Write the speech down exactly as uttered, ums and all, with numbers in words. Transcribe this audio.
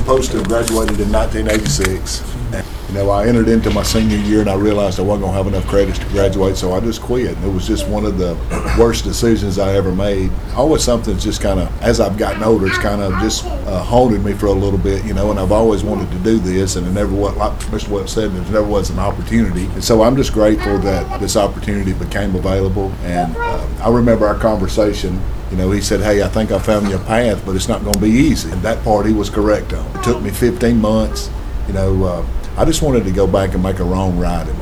supposed to have graduated in nineteen eighty-six. And, you know, I entered into my senior year and I realized I wasn't going to have enough credits to graduate, so I just quit. And it was just one of the worst decisions I ever made. Always something's just kind of, as I've gotten older, it's kind of just uh, haunted me for a little bit, you know, and I've always wanted to do this, and it never was, like Mister Webb said, there never was an opportunity. And so I'm just grateful that this opportunity became available. And uh, I remember our conversation. You know, he said, hey, I think I found your path, but it's not going to be easy. And that part he was correct on. It took me fifteen months. You know, uh, I just wanted to go back and make a wrong right in my